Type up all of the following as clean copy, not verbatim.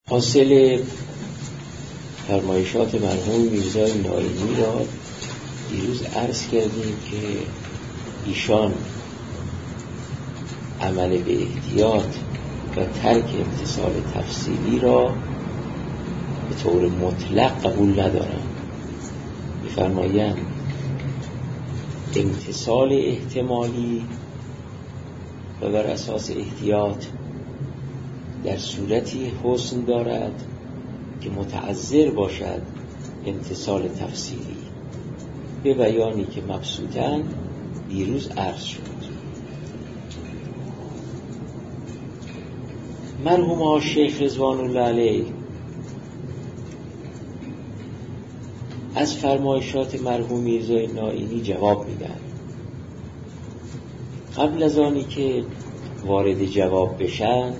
حاصل فرمایشات مرحوم میرزای نائینی را دیروز عرض کردیم که ایشان عمل به احتیاط و ترک امتثال تفصیلی را به طور مطلق قبول ندارند. می‌فرمایند امتثال احتمالی و بر اساس احتیاط در صورتی حسن دارد که متعذر باشد امتثال تفصیلی، به بیانی که مبسوطاً دیروز عرض شد. مرحوم شیخ رضوان الله علیه از فرمایشات مرحوم میرزای نائینی جواب میدن. قبل از آنی که وارد جواب بشن،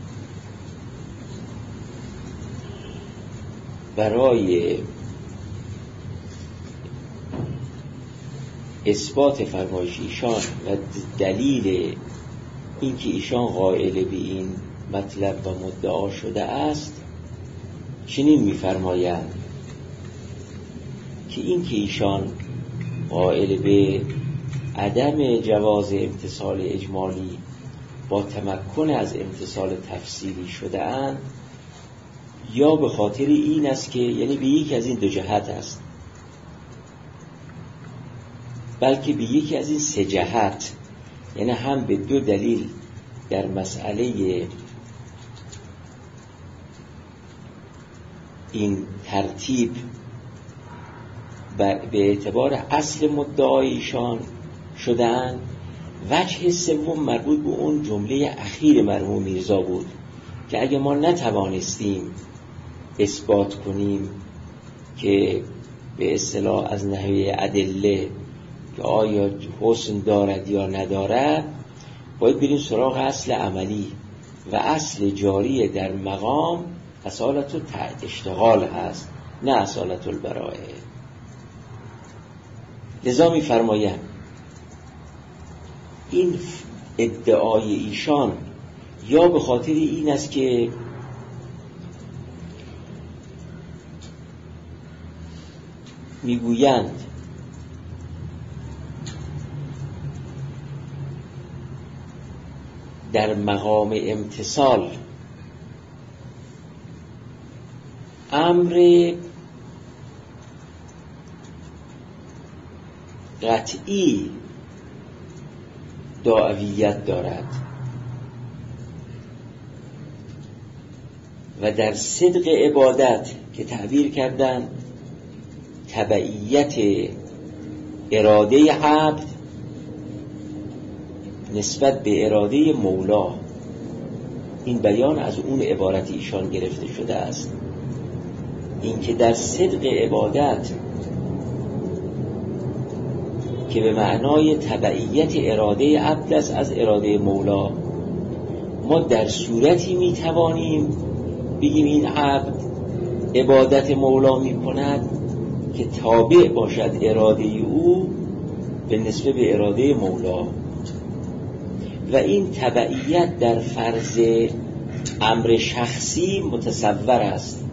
برای اثبات فرمایش ایشان و دلیل اینکه ایشان قائل به این مطلب و مدعا شده است چنین می‌فرمایند که اینکه ایشان قائل به عدم جواز امتثال اجمالی با تمکن از امتثال تفصیلی شده اند، یا به خاطر این است که یعنی به یکی از این دو جهت است، بلکه به یکی از این سه جهت، یعنی هم به دو دلیل در مسئله این ترتیب به اعتبار اصل مدعایشان شدن. وجه سوم مربوط به اون جمله اخیر مرحوم میرزا بود که اگه ما نتوانستیم اثبات کنیم که به اصطلاح از نحوه ادله که آیا حسن دارد یا ندارد، باید بریم سراغ اصل عملی و اصل جاری در مقام اصالت اشتغال هست، نه اصالت البراءه. لذا می فرمایم این ادعای ایشان یا به خاطر این است که میگویند در مقام امتثال امر قطعی دعویت دارد و در صدق عبادت که تعبیر کردن تبعیت اراده عبد نسبت به اراده مولا، این بیان از اون عبارت ایشان گرفته شده است. این که در صدق عبادت که به معنای تبعیت اراده عبد است از اراده مولا، ما در صورتی میتوانیم بگیم این عبد عبادت مولا میکند که تابع باشد اراده او به نسبت به اراده مولا، و این تبعیت در فرض امر شخصی متصور است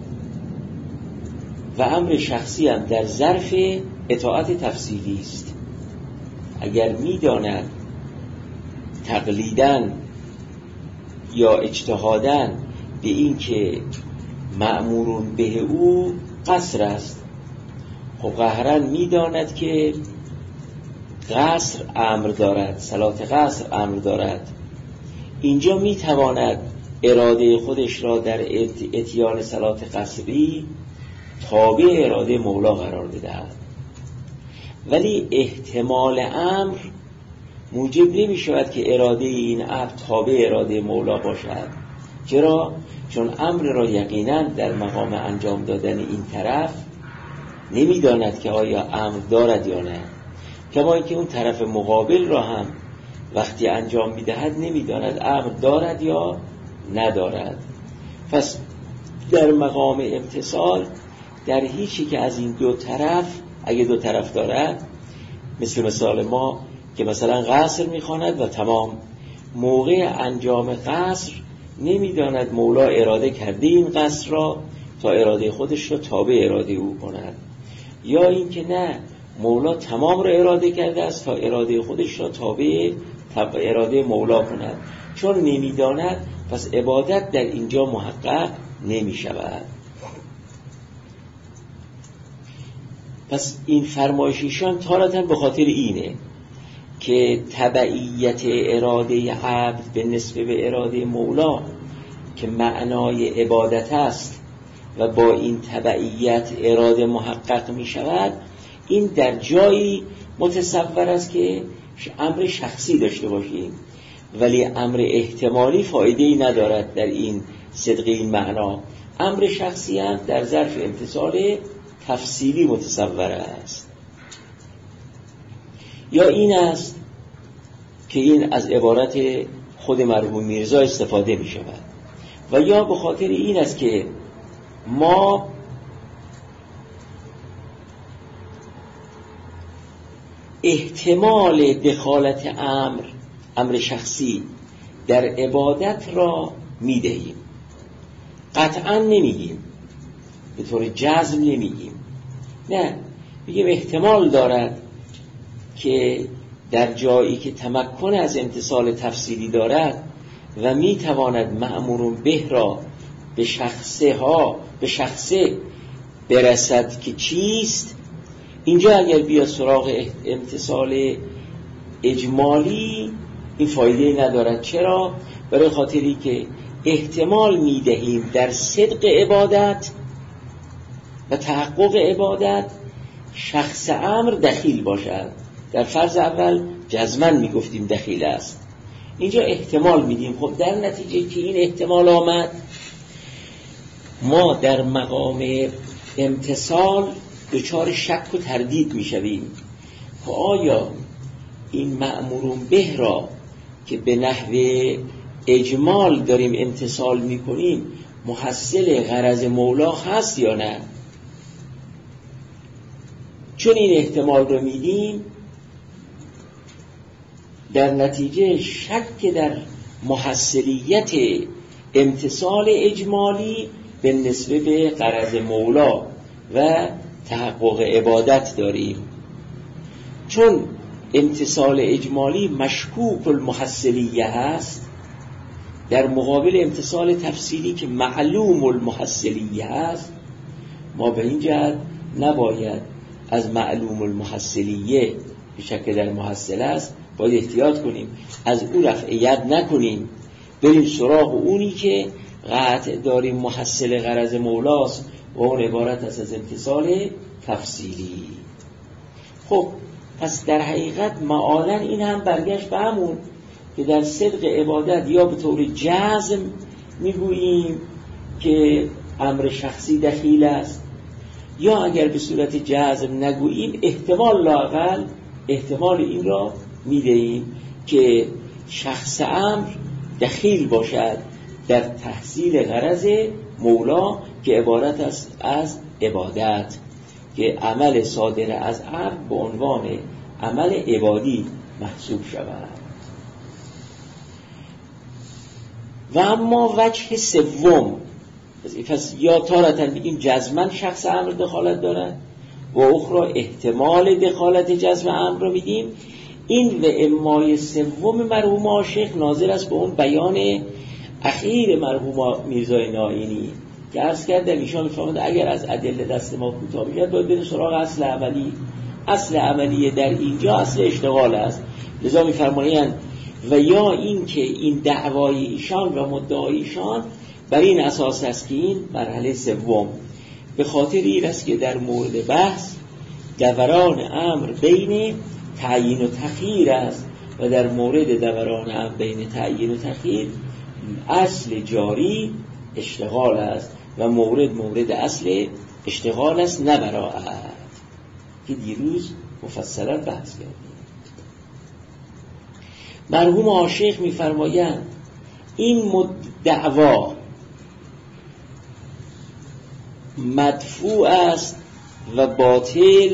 و امر شخصی هم در ظرف اطاعت تفصیلی است. اگر می‌داند تقلیداً یا اجتهاداً به این که مأمورون به او قصر است، خب قهراً می‌داند که قصر امر دارد، صلات قصر امر دارد، اینجا می‌تواند اراده خودش را در اتیان صلات قصری تابع اراده مولا قرار بدهد. ولی احتمال امر موجب نمی شود که اراده این عبد تابع اراده مولا باشد. چرا؟ چون امر را یقینا در مقام انجام دادن این طرف نمی داند که آیا امر دارد یا نه، کما اینکه اون طرف مقابل را هم وقتی انجام می دهد نمی داند امر دارد یا ندارد. پس در مقام امتثال در هیچی که از این دو طرف، اگه دو طرف دارد، مثال ما که مثلا قصر میخواند و تمام موقع انجام قصر نمیداند مولا اراده کرده این قصر را تا اراده خودش را تابع اراده او کند، یا اینکه نه، مولا تمام را اراده کرده است تا اراده خودش را تابع اراده مولا کند. چون نمیداند پس عبادت در اینجا محقق نمی شود. پس این فرمایشیشان تارتاً به خاطر اینه که تبعیت اراده عبد به نسبت به اراده مولا که معنای عبادت است و با این تبعیت اراده محقق می شود، این در جایی متصور است که امر شخصی داشته باشیم، ولی امر احتمالی فایده‌ای ندارد در این صدق این معنا. امر شخصی هم در ظرف امتصال تفصیلی متصور است. یا این است که این از عبارت خود مرحوم میرزا استفاده می شود، و یا به خاطر این است که ما احتمال دخالت امر شخصی در عبادت را می دهیم، قطعا نمیگیم، به طور جزم نمیگیم، نه، میگیم احتمال دارد که در جایی که تمکن از امتصال تفصیلی دارد و میتواند مأمور به را به شخصه برسد که چیست، اینجا اگر بیا سراغ امتصال اجمالی این فایده ندارد. چرا؟ برای خاطری که احتمال میدهیم در صدق عبادت و تحقق عبادت شخص امر دخیل باشد. در فرض اول جزماً میگفتیم دخیل است، اینجا احتمال میدیم. خب در نتیجه که این احتمال آمد، ما در مقام امتصال دچار شک و تردید میشویم که آیا این مأمورون به را که به نحو اجمال داریم امتصال میکنیم محصل غرض مولا هست یا نه؟ چون این احتمال رو میدیم، در نتیجه شک در محصلیت امتصال اجمالی به نسبت به غرض مولا و تحقق عبادت داریم. چون امتصال اجمالی مشکوک المحصلیه هست در مقابل امتصال تفصیلی که معلوم المحصلیه هست، ما به این جهت نباید از معلوم المحصلیه به شکل در محصل است باید احتیاط کنیم، از او رفع ید نکنیم، بریم سراغ اونی که قطع داریم محصل غرض مولاست و اون عبارت است از امتصال تفصیلی. خب پس در حقیقت معالاً این هم برگشت به همون که در صدق عبادت یا به طور جزم میگوییم که امر شخصی دخیل است، یا اگر به صورت جزم نگوییم لااقل احتمال این را میدهیم که شخص امر دخیل باشد در تحصیل غرض مولا که عبارت است از عبادت، که عمل صادر از عبد به عنوان عمل عبادی محسوب شود. و اما وجه سوم، پس یا تارتاً بگیم جزماً شخص امر دخالت دارد و اخرى احتمال دخالت جزم امر رو میدیم. این و امای سوم مرحوم عاشق ناظر است به اون بیان اخیر مرحوم میرزای نائینی که عرض کردم ایشان میفرماند اگر از ادله دست ما کوتاه بیاد باید بریم سراغ اصل عملی. اصل عملی در اینجا اصل اشتغال است. لذا میفرمایند و یا این که این دعوای ایشان و مدعای ایشان بر این اساس است که این مرحله سوم به خاطر این است که در مورد بحث دوران امر بین تعیین و تخییر است و در مورد دوران امر بین تعیین و تخییر اصل جاری اشتغال است و مورد اصل اشتغال است نه براءت که دیروز مفصلا بحث کردیم. مرحوم عاشق می‌فرمایند این دعوا مدفوع است و باطل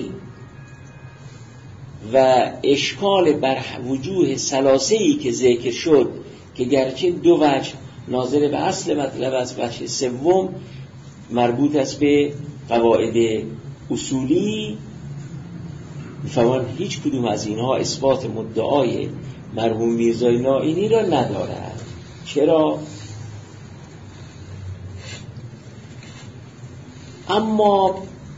و اشکال بر وجوه ثلاثه‌ای که ذکر شد که گرچه دو وجه ناظر به اصل مطلب است. بخش سوم مربوط است به قواعد اصولی. می‌فهمن هیچ کدوم از اینها اثبات مدعای مرحوم میرزای نائینی را ندارد. چرا؟ اما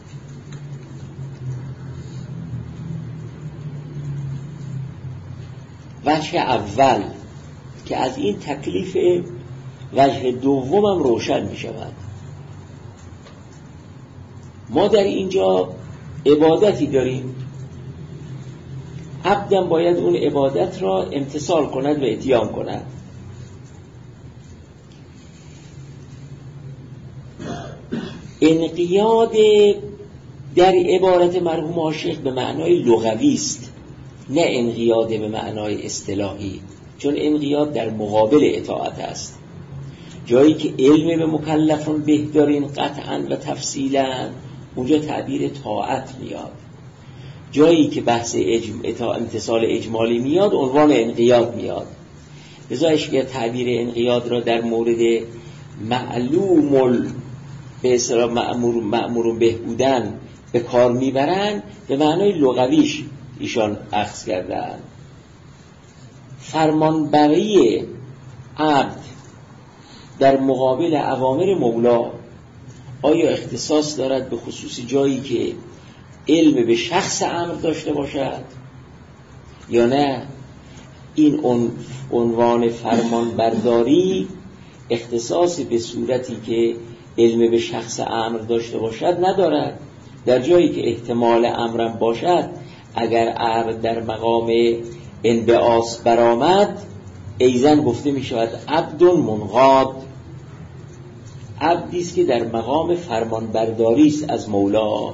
وجه اول که از این تکلیف وجه دومم روشن می شود. ما در اینجا عبادتی داریم، عبدم باید اون عبادت را امتثال کند و اتیان کند. انقیاد در عبارت مرحوم عاشق به معنای لغوی است، نه انقیاد به معنای اصطلاحی، چون انقیاد در مقابل اطاعت است. جایی که علم به مکلفون به دارین قطعا و تفصیلا، اونجا تعبیر طاعت میاد. جایی که بحث امتثال اجمالی میاد، عنوان انقیاد میاد. لذا اشبیه تعبیر انقیاد را در مورد معلوم به اصطلاح مأمور به بودن به کار میبرن، به معنای لغویش ایشان اخذ کردن. فرمانبری عبد در مقابل اوامر مولا آیا اختصاص دارد به خصوص جایی که علم به شخص امر داشته باشد یا نه؟ این عنوان فرمانبرداری اختصاص به صورتی که علم به شخص امر داشته باشد ندارد. در جایی که احتمال امرم باشد، اگر امر در مقام انبعاث برآمد، ایزن گفته می شود عبد منقاد، عبدی است که در مقام فرمانبرداری است از مولا.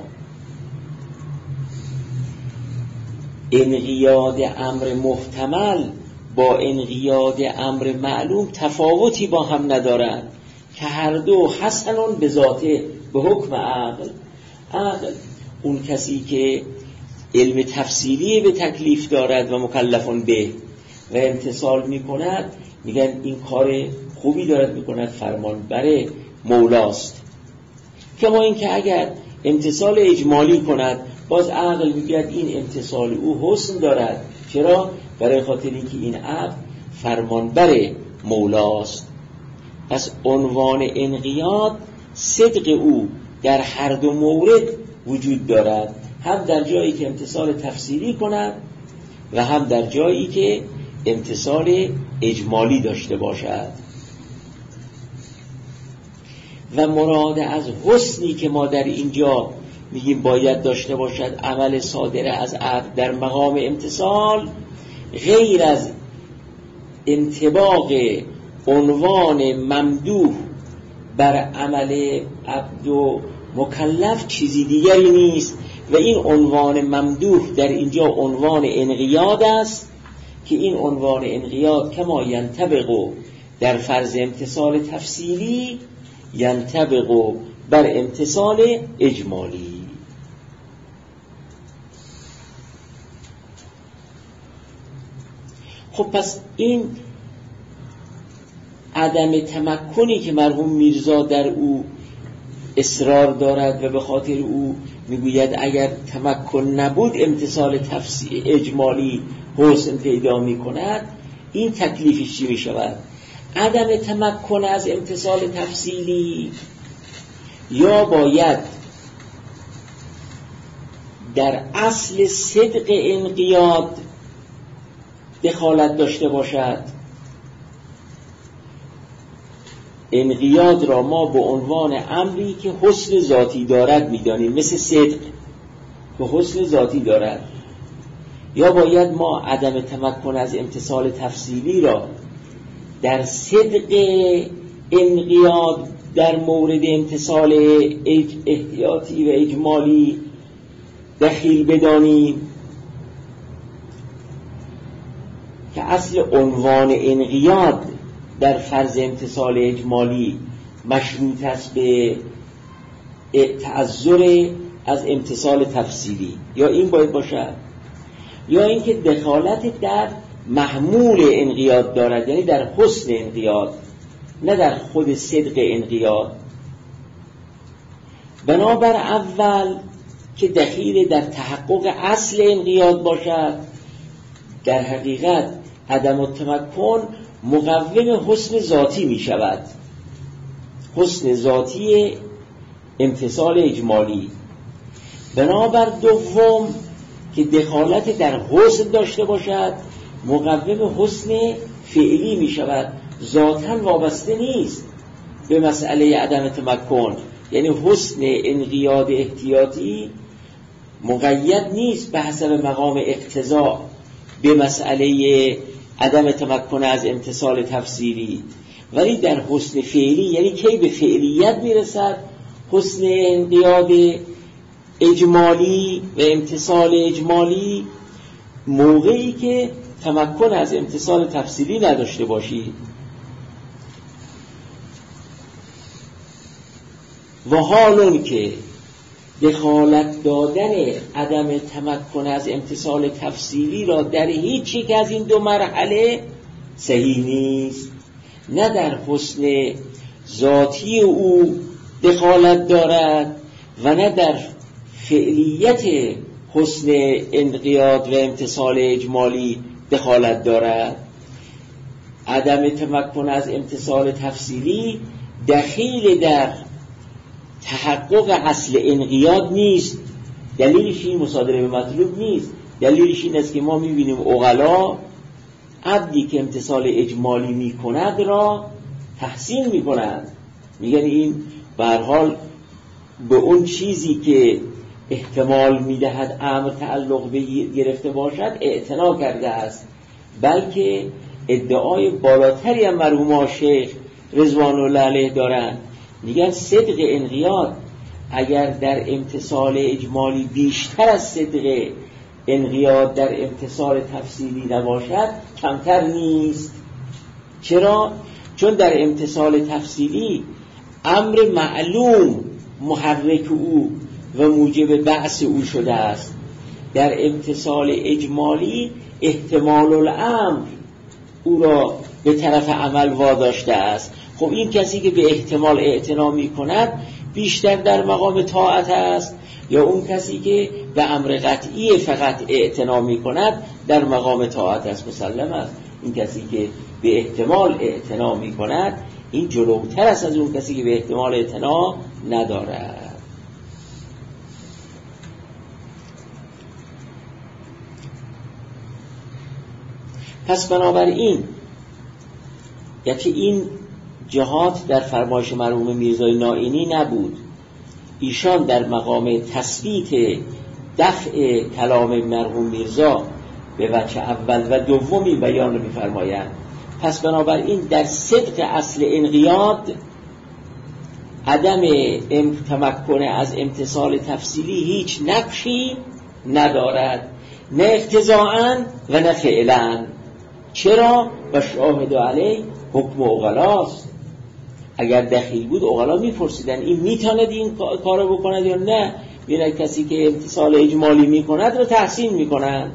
انقیاد امر محتمل با انقیاد امر معلوم تفاوتی با هم ندارند که هر دو حسنون به ذاته به حکم عقل. عقل اون کسی که علم تفصیلی به تکلیف دارد و مکلفون به و امتثال می کند، میگن این کار خوبی دارد می کند، فرمانبر مولاست. کما این که اگر امتثال اجمالی کند، باز عقل میگوید این امتثال او حسن دارد. چرا؟ برای خاطر اینکه این عقل فرمانبر مولاست. پس عنوان انقیاد صدق او در هر دو مورد وجود دارد، هم در جایی که امتثال تفصیلی کند و هم در جایی که امتثال اجمالی داشته باشد. و مراد از حسنی که ما در اینجا میگیم باید داشته باشد عمل صادر از عبد در مقام امتثال، غیر از انطباق عنوان ممدوح بر عمل عبد و مکلف چیزی دیگری نیست. و این عنوان ممدوح در اینجا عنوان انقیاد است که این عنوان انقیاد کما ینطبق در فرض امتثال تفصیلی ینطبق بر امتثال اجمالی. خب پس این عدم تمکنی که مرحوم میرزا در او اصرار دارد و به خاطر او میگوید اگر تمکن نبود امتثال اجمالی حسن پیدا میکند، این تکلیفش چی میشود؟ عدم تمکن از امتثال تفصیلی یا باید در اصل صدق انقیاد دخالت داشته باشد. انقیاد را ما به عنوان امری که حسن ذاتی دارد میدانیم، مثل صدق که حسن ذاتی دارد. یا باید ما عدم تمکن از امتثال تفصیلی را در صدق انقیاد در مورد امتثال احتیاطی و اجمالی دخیل بدانیم که اصل عنوان انقیاد در فرض امتثال اجمالی مشروط است به تعذر از امتثال تفصیلی. یا این باید باشد، یا اینکه دخالت در محمول انقیاد دارد، یعنی در حسن انقیاد. نه در خود صدق انقیاد. بنابر اول که دخیل در تحقق اصل انقیاد باشد، در حقیقت عدم التمکن مقوم حسن ذاتی می شود، حسن ذاتی امتثال اجمالی. بنابر دوم که دخالت در حسن داشته باشد مقوم حسن فعلی می شود، ذاتاً وابسته نیست به مسئله عدم تمکن. یعنی حسن انقیاد احتیاطی مقید نیست به حسب مقام اقتضا به مسئله عدم تمکن از امتثال تفسیری، ولی در حسن فعلی، یعنی کی به فعلیت میرسد حسن انقیاد اجمالی و امتثال اجمالی؟ موقعی که تمکن از امتثال تفسیری نداشته باشید. و حالون که دخالت دادن عدم تمکن از امتثال تفسیری را در هیچ یک از این دو مرحله صحیح نیست، نه در حسن ذاتی او دخالت دارد و نه در فعلیت حسن انقیاد و امتثال اجمالی دخالت دارد. عدم تمکن از امتثال تفسیری دخیل در تحقق اصل انقیاد نیست. دلیلش این مصادره به مطلوب نیست. دلیلش این است که ما میبینیم عقلا عبدی که امتثال اجمالی میکند را تحسین میکنند، میگن این به هر حال به اون چیزی که احتمال میدهد امر تعلق گرفته باشد اعتنا کرده است، بلکه ادعای بالاتری هم مرحوم شیخ رضوان الله علیه دارند. میگن صدق انقیاد اگر در امتثال اجمالی بیشتر از صدق انقیاد در امتثال تفصیلی نباشد کمتر نیست. چرا؟ چون در امتثال تفصیلی امر معلوم محرک او و موجب بعث او شده است، در امتثال اجمالی احتمال الامر او را به طرف عمل واداشته است. خب این کسی که به احتمال اعتنا می کند بیشتر در مقام طاعت است، یا اون کسی که به امر قطعی فقط اعتنا می کند در مقام طاعت است؟ مسلم است این کسی که به احتمال اعتنا می کند این جلوتر است از اون کسی که به احتمال اعتنا ندارد. پس بنابراین یکی این جهات در فرمایش مرحوم میرزای نائینی نبود. ایشان در مقام تثبیت دفع کلام مرحوم میرزا به وجه اول و دومی بیان رو می‌فرمایند. پس بنابراین در صدق اصل انقیاد عدم تمکن از امتثال تفصیلی هیچ نقشی ندارد، نه اقتضاءً و نه فعلاً. چرا؟ و شاهد علیه حکم عقلاست. اگر دخیل بود عقلا میپرسیدن این میتواند این کارو بکند یا نه، بینه کسی که امتثال اجمالی میکند رو تحسین میکنند.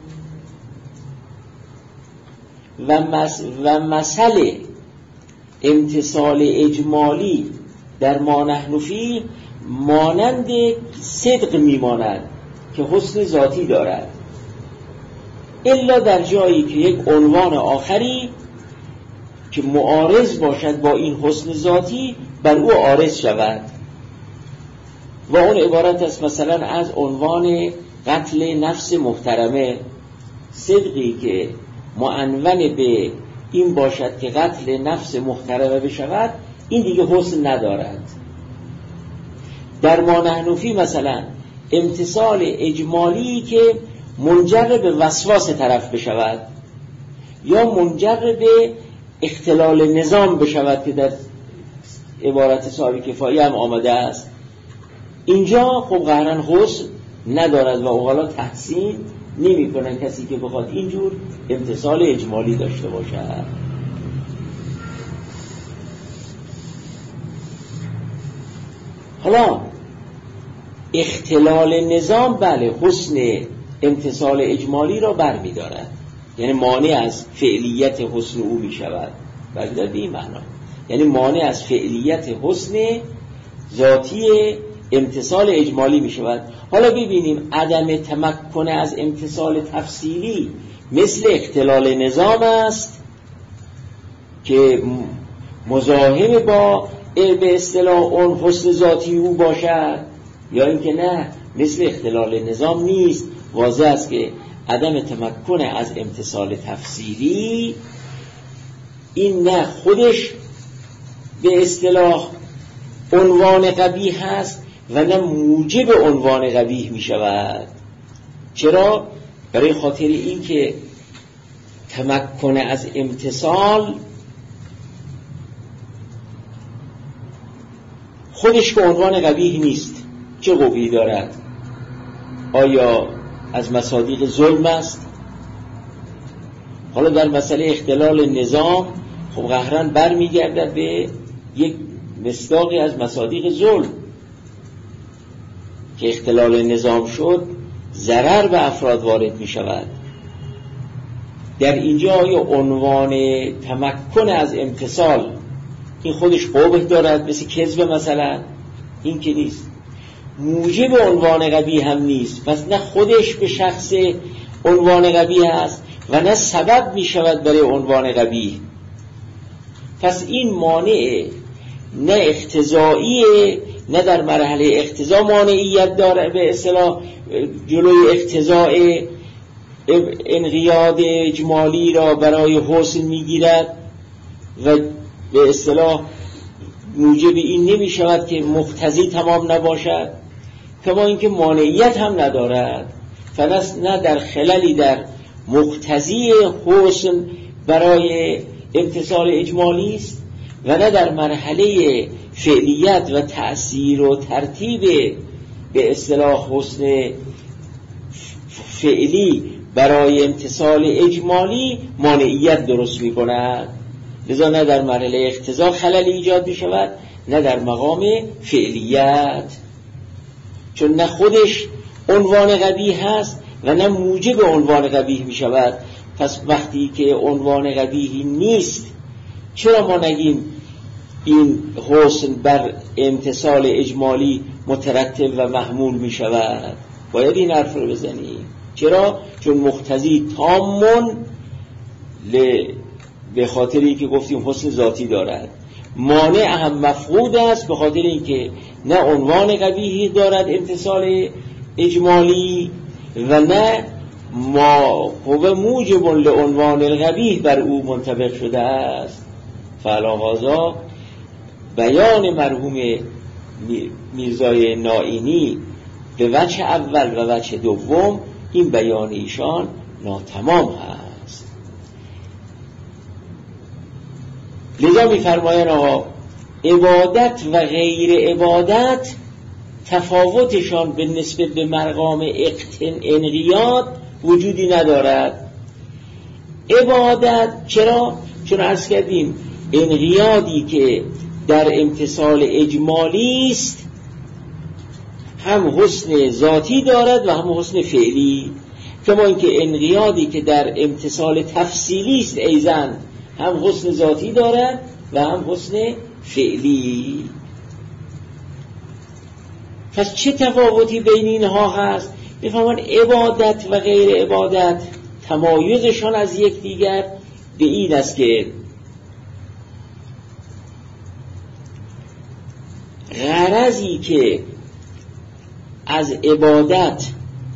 و مسئله امتثال اجمالی در ما نحن فیه مانند صدق میماند که حسن ذاتی دارد، الا در جایی که یک عنوان آخری که معارض باشد با این حسن ذاتی بر او عارض شود، و اون عبارت است مثلا از عنوان قتل نفس محترمه. صدقی که معنون به این باشد که قتل نفس محترمه بشود این دیگه حسن ندارد. در ما نحن فیه مثلا امتثال اجمالی که منجر به وسواس طرف بشود یا منجر به اختلال نظام بشود که در عبارت صاحب کفایه هم آمده است، اینجا خب قهرن حسن ندارد و اوغالا تحسین نمی کنن کسی که بخواد اینجور امتثال اجمالی داشته باشد. حالا اختلال نظام بله حسن امتثال اجمالی را بر می دارد، یعنی مانع از فعلیت حسن او می شود، بلکه به این معنا. یعنی مانع از فعلیت حسن ذاتی امتثال اجمالی می شود. حالا ببینیم عدم تمکن از امتثال تفصیلی مثل اختلال نظام است که مزاحم با به اصطلاح اون حسن ذاتی او باشد، یا اینکه نه مثل اختلال نظام نیست. واضح است که عدم تمکن از امتثال تفصیلی این نه خودش به اصطلاح عنوان قبیح هست و نه موجب عنوان قبیح می شود. چرا؟ برای خاطر این که تمکن از امتثال خودش که عنوان قبیح نیست. چه قبیحی دارد؟ آیا از مصادیق ظلم است؟ حالا در مسئله اختلال نظام خب قهرن بر می گردد به یک مصداقی از مصادیق ظلم که اختلال نظام شد ضرر به افراد وارد می شود. در اینجا آیا عنوان تمکن از امتثال این خودش قبح دارد مثل کذب مثلا؟ این که نیست. موجب عنوان قبیح هم نیست، پس نه خودش به شخص عنوان قبیح است و نه سبب می شود برای عنوان قبیح. پس این مانع نه اقتضاییه نه در مرحله اقتضا مانعیت داره، به اصطلاح جلوی اقتضاء انقیاد اجمالی را برای حسن میگیرد و به اصطلاح موجب این نمی شود که مقتضی تمام نباشد، کما اینکه مانعیت هم ندارد. پس نه در خللی در مقتضی حسن برای امتثال اجمالی است و نه در مرحله فعلیت و تأثیر و ترتیب به اصطلاح حسن فعلی برای امتثال اجمالی مانعیت درست می کند. لذا نه در مرحله اقتضا خللی ایجاد می شود نه در مقام فعلیت، چون نه خودش عنوان قبیح هست و نه موجب عنوان قبیح می شود. پس وقتی که عنوان قبیحی نیست چرا ما نگیم این حسن بر امتثال اجمالی مترتب و محمول می شود؟ باید این حرف رو بزنیم. چرا؟ چون مقتضی تامون به خاطر اینکه گفتیم حسن ذاتی دارد، مانع هم مفقود است به خاطر اینکه نه عنوان قبیحی دارد امتثال اجمالی و نه ما هو موجب لعنوان القبیح بر او منطبق شده است. فعلا بیان مرحوم میرزای نائینی به وجه اول و وجه دوم این بیان ایشان ناتمام هست. لذا می‌فرمایند آقا عبادت و غیر عبادت تفاوتشان به نسبت به مقام انقیاد وجودی ندارد. عبادت چرا؟ چون عرض کردیم انقیادی که در امتثال اجمالی است هم حسن ذاتی دارد و هم حسن فعلی، کما اینکه انقیادی که در امتثال تفصیلی است ایضاً هم حسن ذاتی دارد و هم حسن فعلی. پس چه تفاوتی بین اینها هست؟ میفهمن عبادت و غیر عبادت تمایزشان از یکدیگر به این است که غرضی که از عبادت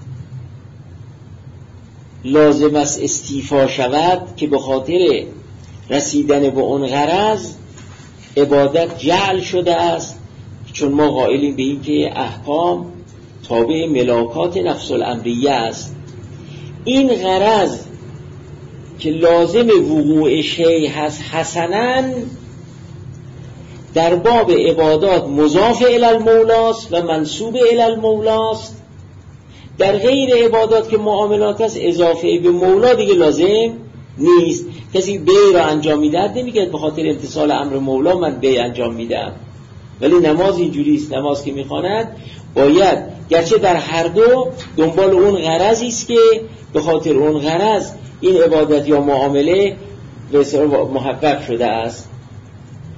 لازم است استیفا شود که به خاطر رسیدن به اون غرض عبادت جعل شده است، چون ما قائلیم به این که احکام تابع ملاکات نفس الامریه است. این غرض که لازم وقوع شیء هست حسناً در باب عبادات مضاف الی المولاست و منسوب الی المولاست. در غیر عبادات که معاملات است اضافه به مولا دیگه لازم نیست. کسی بی را انجام میده نمیگه به خاطر امتثال امر مولا من بی انجام میدم، ولی نماز اینجوری است. نماز که میخواند باید گرچه در هر دو دنبال اون غرضی است که به خاطر اون غرض این عبادت یا معامله به اصطلاح محقق شده است.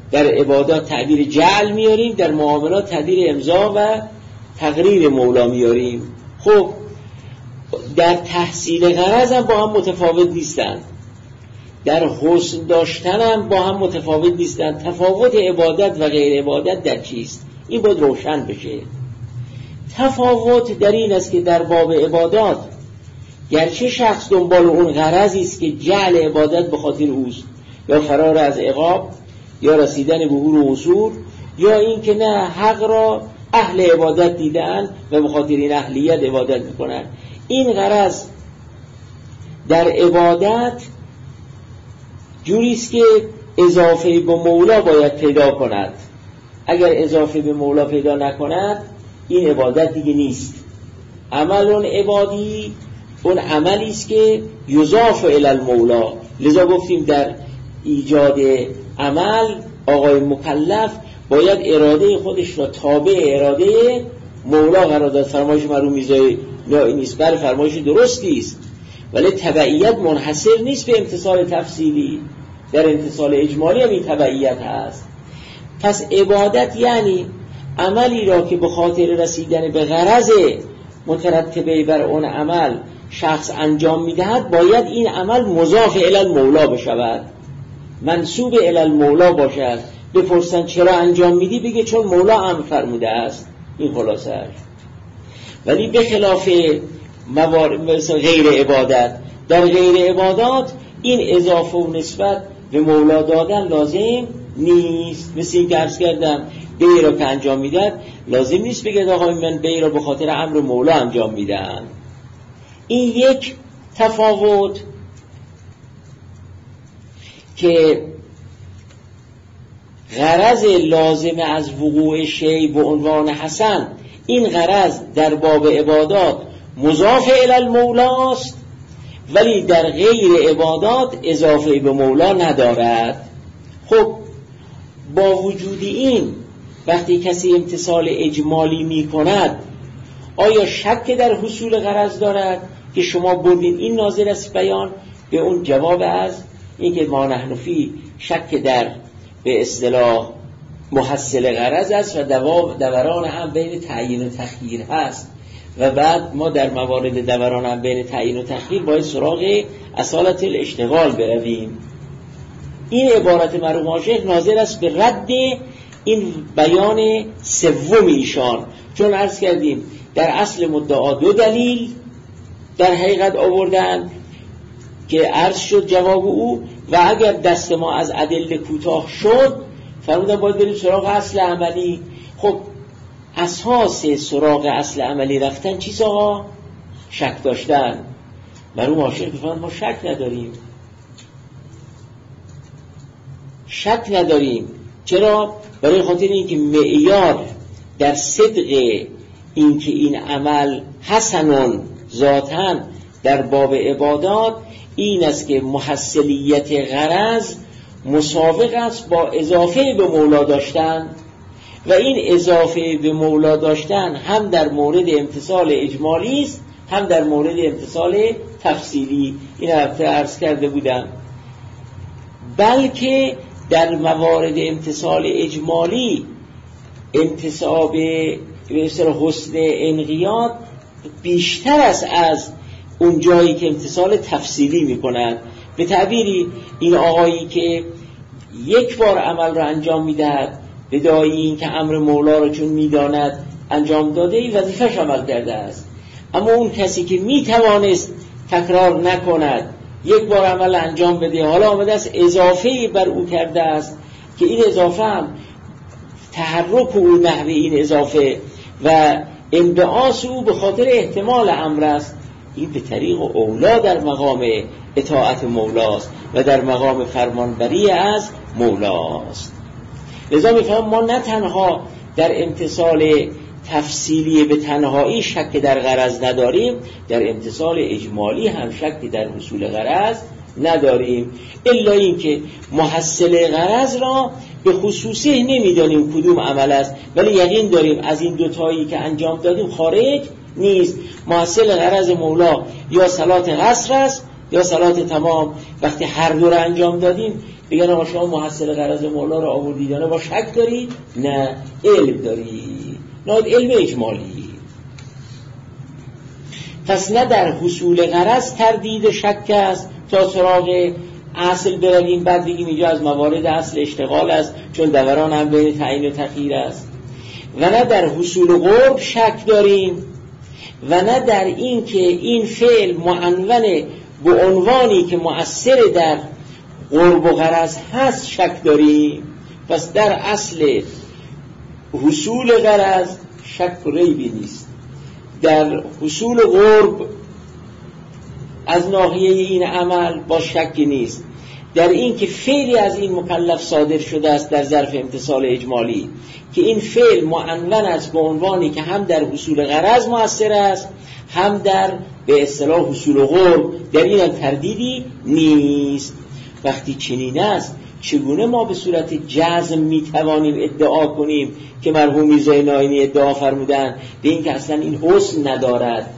در عبادات تعبیر جعل میاریم، در معاملات تعبیر امضا و تقریر مولا میاریم. خب در تحصیل غرض هم با هم متفاوت نیستن، در حسن داشتن هم با هم متفاوت نیستن. تفاوت عبادت و غیر عبادت در چیست؟ این باید روشن بشه. تفاوت در این است که در باب عبادات گرچه شخص دنبال اون غرضی است که جعل عبادت به خاطر اوست، یا فرار از عقاب، یا رسیدن به حور و حصول، یا این که نه حق را اهل عبادت دیدن و به خاطر این اهلیت عبادت میکنن. این غرض در عبادت جوریست که اضافه به مولا باید پیدا کند. اگر اضافه به مولا پیدا نکند این عبادت دیگه نیست. عمل عبادی اون عملی است که یضاف الی المولا. لذا گفتیم در ایجاد عمل آقای مکلف باید اراده خودش را تابع اراده مولا قرار داد. فرمایش مرحوم میرزای نیست بر فرمایش درستی است، ولی تبعیت منحصر نیست به امتصال تفصیلی، در امتصال اجمالی هم این تبعیت هست. پس عبادت یعنی عملی را که به خاطر رسیدن به غرض مترتبه بر اون عمل شخص انجام میدهد، باید این عمل مضاف الی المولا بشود، منسوب الی المولا باشد. بپرسن چرا انجام میدی؟ بگه چون مولا امر فرموده است. این خلاصه. ولی به خلاف مثل غیر عبادت، در غیر عبادات این اضافه و نسبت به مولا دادن لازم نیست. مثل این که عرض کردم بی را که انجام میدن لازم نیست بگه آقا من بی را به خاطر امر مولا انجام میدن. این یک تفاوت که غرض لازم از وقوع شی به عنوان حسن، این غرض در باب عبادات مضاف الی المولاست، ولی در غیر عبادات اضافه به مولا ندارد. خب با وجود این وقتی کسی امتثال اجمالی می کند آیا شک در حصول غرض دارد که شما بردین این ناظر است بیان به اون جواب از این که ما نحن فی شک در به اصطلاح محصل غرض است و دوران هم بین تعیین و تخییر هست و بعد ما در موارد دوران هم بین تعیین و تخییر باید سراغ اصالت الاشتغال برویم. این عبارت مرحوم حاشیه ناظر است به رد این بیان سوم ایشان، چون عرض کردیم در اصل مدعا دو دلیل در حقیقت آوردن که عرض شد جواب او، و اگر دست ما از ادله کوتاه شد فرمودن باید بریم سراغ اصل عملی. خب اساس سراغ اصل عملی رفتن چیست آقا؟ شک داشتن. مرحوم حاشیه بفرمایند ما شک نداریم. شک نداریم. چرا؟ برای خاطر اینکه معیار در صدق اینکه این عمل حسنون ذاتن در باب عبادات این است که محصلیت غرض مسابق است با اضافه به مولا داشتن، و این اضافه به مولا داشتن هم در مورد امتصال اجمالی است هم در مورد امتصال تفصیلی. این عرض کرده بودم. بلکه در موارد امتصال اجمالی انتصاب به اصطلاح حسن انقیاد بیشتر است از اون جایی که امتصال تفصیلی میکنند. به تعبیری این آقایی که یک بار عمل را انجام میدهد به دایی این که امر مولا را چون میداند انجام داده ای وظیفه‌اش عمل کرده است، اما اون کسی که میتوانست تکرار نکند یک بار عمل انجام بده، حالا آمده است اضافه‌ای بر او کرده است که این اضافه هم تحرک او نحو این اضافه و انبعاث او به خاطر احتمال امر است، این به طریق اولا در مقام اطاعت مولاست و در مقام فرمانبری از مولاست. لذا میفهم ما نه تنها در امتصال تفصیلی به تنهایی شک در غرض نداریم، در امتصال اجمالی هم شک در حصول غرض نداریم، الا این که محصل غرض را به خصوصه نمیدانیم کدوم عمل است، ولی یقین داریم از این دوتایی که انجام دادیم خارج نیست. محصل غرض مولا یا صلات قصر است یا صلات تمام وقتی هر دو رو انجام دادیم بگن آقا شما محصل غرض مولا رو آوردید با شک دارید؟ نه، علم دارید، نه علم اجمالی. پس نه در حصول غرض تردید و شک است تا سراغ اصل برویم بعد بگیم اینجا از موارد اصل اشتغال است چون دوران هم بین تعیین و تخییر است، و نه در حصول قرب شک داریم، و نه در این که این فعل معنون به عنوانی که مؤثر در قرب و غرض هست شک داریم. پس در اصل حصول غرض شک و ریبی نیست، در حصول قرب از ناحیه این عمل با شک نیست، در این که فعلی از این مکلف صادر شده است در ظرف امتثال اجمالی که این فعل معنون است به عنوانی که هم در حصول غرض مؤثر است هم در به اصطلاح حصول قرب، در این هم تردیدی نیست. وقتی چنین است چگونه ما به صورت جزم میتوانیم ادعا کنیم که مرحوم میرزای ناینی ادعا فرمودن به این که اصلا این حسن ندارد،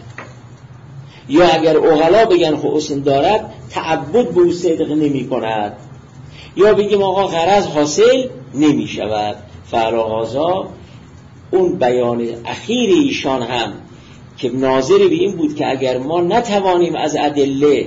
یا اگر عقلا بگن حسن دارد تعبد به او صدق نمی کند، یا بگیم آقا غرض حاصل نمی شود. فراغازا اون بیان اخیر ایشان هم که ناظر به این بود که اگر ما نتوانیم از ادله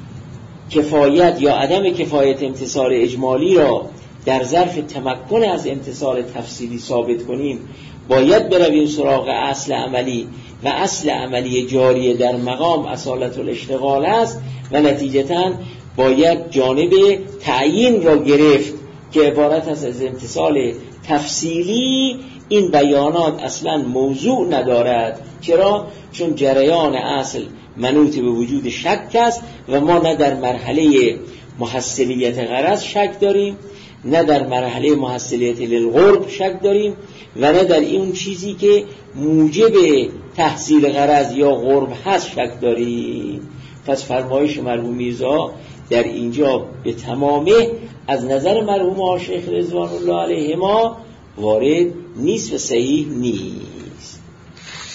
کفایت یا عدم کفایت امتثال اجمالی را در ظرف تمکن از امتثال تفصیلی ثابت کنیم، باید برویم سراغ اصل عملی و اصل عملی جاری در مقام اصالت الاشتغال است و نتیجتاً باید جانب تعیین را گرفت که عبارت است از امتثال تفصیلی. این بیانات اصلا موضوع ندارد. چرا؟ چون جریان اصل منوط به وجود شک است و ما نه در مرحله محصلیت غرض شک داریم، نه در مرحله محصلیت للقرب شک داریم، و نه در این چیزی که موجب تحصیل غرض یا قرب هست شک داریم. پس فرمایش مرحوم میرزا در اینجا به تمامه از نظر مرحوم شیخ رضوان الله علیهما وارد نیست و صحیح نیست.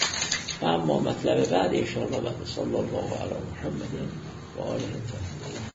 اما مطلب بعد ان شاء الله صلی الله علی محمد و آله